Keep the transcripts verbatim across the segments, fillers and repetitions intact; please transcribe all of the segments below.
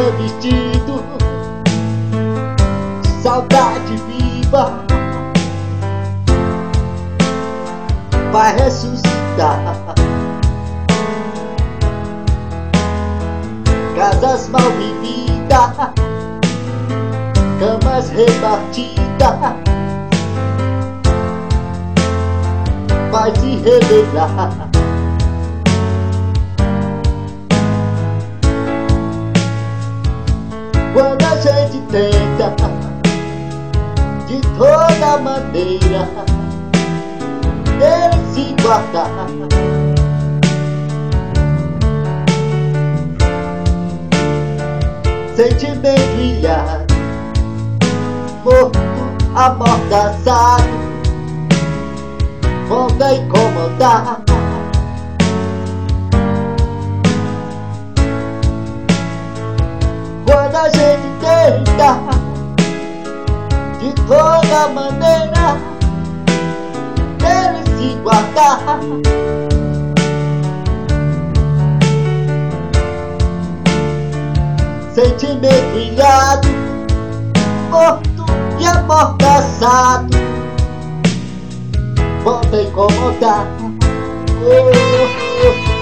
seu vestido, saudade viva vai ressuscitar. Casas mal vividas, camas repartidas, vai se revelar. Quando a gente tenta de toda maneira ele se guardar, sentimento ilhado, morto, amordaçado, volta a incomodar. Quando a gente tenta de toda maneira ele se guardar, sentimento ilhado, morto e amordaçado, volta a incomodar. Oh, oh.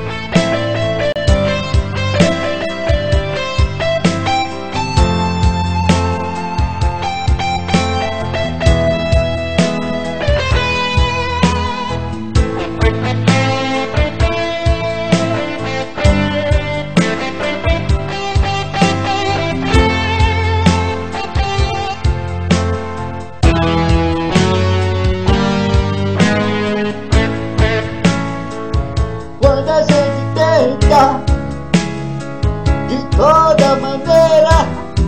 Quando a gente tenta de toda maneira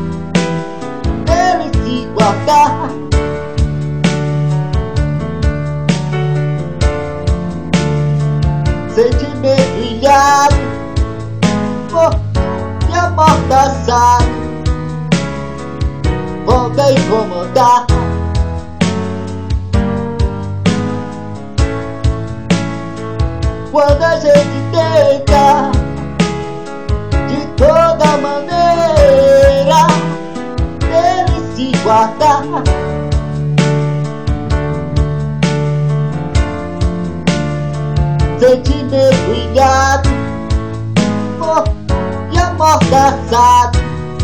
ele se guardar, sentimento ilhado, morto e amordaçado, volta a incomodar. Quando a gente tenta de toda maneira ele se guardar, sentimento ilhado, morto e amordaçado,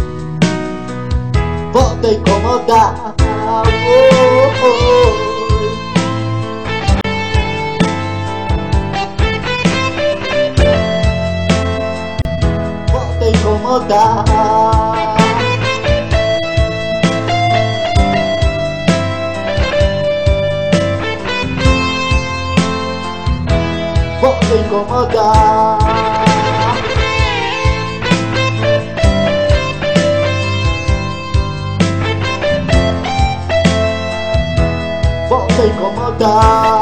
volta a incomodar. Oh, oh, oh. Incomodar. Volta a incomodar. Volta a incomodar.